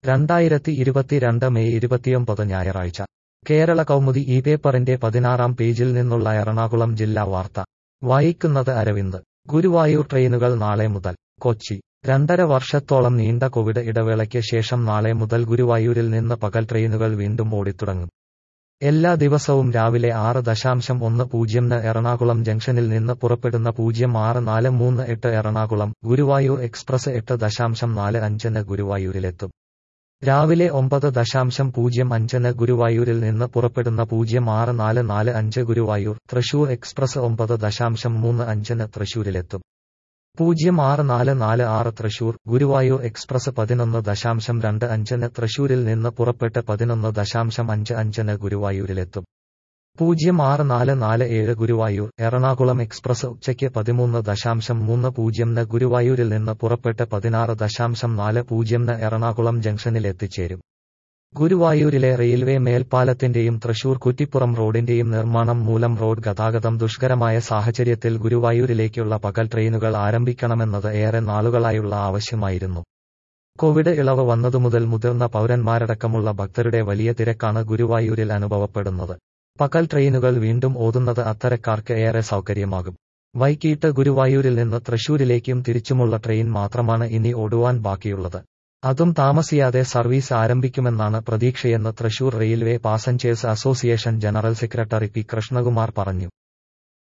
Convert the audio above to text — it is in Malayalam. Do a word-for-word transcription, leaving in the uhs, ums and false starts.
രണ്ടായിരത്തി ഇരുപത്തിരണ്ട് മെയ് ഇരുപത്തിയൊമ്പത് ഞായറാഴ്ച കേരള കൗമുദി ഈ പേപ്പറിന്റെ പതിനാറാം പേജിൽ നിന്നുള്ള എറണാകുളം ജില്ലാ വാർത്ത വായിക്കുന്നത് അരവിന്ദ്. ഗുരുവായൂർ ട്രെയിനുകൾ നാളെ മുതൽ. കൊച്ചി. രണ്ടര വർഷത്തോളം നീണ്ട കോവിഡ് ഇടവേളയ്ക്ക് ശേഷം നാളെ മുതൽ ഗുരുവായൂരിൽ നിന്ന് പകൽ ട്രെയിനുകൾ വീണ്ടും ഓടിത്തുടങ്ങും. എല്ലാ ദിവസവും രാവിലെ ആറ് ദശാംശം ഒന്ന് പൂജ്യംന് എറണാകുളം ജംഗ്ഷനിൽ നിന്ന് പുറപ്പെടുന്ന പൂജ്യം ആറ് നാല് മൂന്ന് എട്ട് എറണാകുളം ഗുരുവായൂർ എക്സ്പ്രസ് എട്ട് ദശാംശം നാല് അഞ്ചിന് ഗുരുവായൂരിലെത്തും. രാവിലെ ഒമ്പത് ദശാംശം പൂജ്യം അഞ്ചിന് ഗുരുവായൂരിൽ നിന്ന് പുറപ്പെടുന്ന പൂജ്യം ആറ് നാല് നാല് അഞ്ച് ഗുരുവായൂർ തൃശൂർ എക്സ്പ്രസ് ഒമ്പത് ദശാംശം മൂന്ന് അഞ്ചിന് തൃശൂരിലെത്തും. പൂജ്യം ആറ് നാല് നാല് ആറ് തൃശൂർ ഗുരുവായൂർ എക്സ്പ്രസ് പതിനൊന്ന് ദശാംശം രണ്ട് അഞ്ചിന് തൃശൂരിൽ നിന്ന് പുറപ്പെട്ട് പതിനൊന്ന് ദശാംശം അഞ്ച് അഞ്ചിന് ഗുരുവായൂരിലെത്തും. പൂജ്യം ആറ് നാല് നാല് ഏഴ് ഗുരുവായൂർ എറണാകുളം എക്സ്പ്രസ് ഉച്ചയ്ക്ക് പതിമൂന്ന് ദശാംശം മൂന്ന് പൂജ്യംന് ഗുരുവായൂരിൽ നിന്ന് പുറപ്പെട്ട് പതിനാറ് ദശാംശം നാല് പൂജ്യംന് എറണാകുളം ജംഗ്ഷനിൽ എത്തിച്ചേരും. ഗുരുവായൂരിലെ റെയിൽവേ മേൽപ്പാലത്തിന്റെയും തൃശൂർ കുറ്റിപ്പുറം റോഡിന്റെയും നിർമ്മാണം മൂലം റോഡ് ഗതാഗതം ദുഷ്കരമായ സാഹചര്യത്തിൽ ഗുരുവായൂരിലേക്കുള്ള പകൽ ട്രെയിനുകൾ ആരംഭിക്കണമെന്നത് ഏറെ നാളുകളായുള്ള ആവശ്യമായിരുന്നു. കോവിഡ് ഇളവ് വന്നതുമുതൽ മുതിർന്ന പൗരന്മാരടക്കമുള്ള ഭക്തരുടെ വലിയ തിരക്കാണ് ഗുരുവായൂരിൽ അനുഭവപ്പെടുന്നത്. പകൽ ട്രെയിനുകൾ വീണ്ടും ഓടുന്നത് അത്തരക്കാർക്ക് ഏറെ സൗകര്യമാകും. വൈകിട്ട് ഗുരുവായൂരിൽ നിന്ന് തൃശൂരിലേക്കും തിരിച്ചുമുള്ള ട്രെയിൻ മാത്രമാണ് ഇനി ഓടുവാൻ ബാക്കിയുള്ളത്. അതും താമസിയാതെ സർവീസ് ആരംഭിക്കുമെന്നാണ് പ്രതീക്ഷയെന്ന് Thrissur railway passengers association general secretary P Krishnakumar പറഞ്ഞു.